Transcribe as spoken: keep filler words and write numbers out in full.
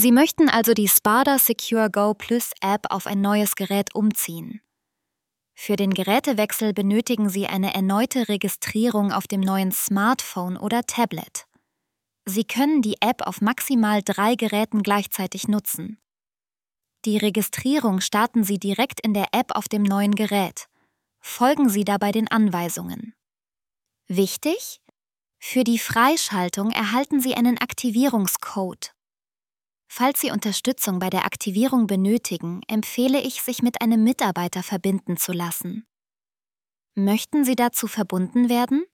Sie möchten also die Spada Secure Go Plus App auf ein neues Gerät umziehen. Für den Gerätewechsel benötigen Sie eine erneute Registrierung auf dem neuen Smartphone oder Tablet. Sie können die App auf maximal drei Geräten gleichzeitig nutzen. Die Registrierung starten Sie direkt in der App auf dem neuen Gerät. Folgen Sie dabei den Anweisungen. Wichtig: Für die Freischaltung erhalten Sie einen Aktivierungscode. Falls Sie Unterstützung bei der Aktivierung benötigen, empfehle ich, sich mit einem Mitarbeiter verbinden zu lassen. Möchten Sie dazu verbunden werden?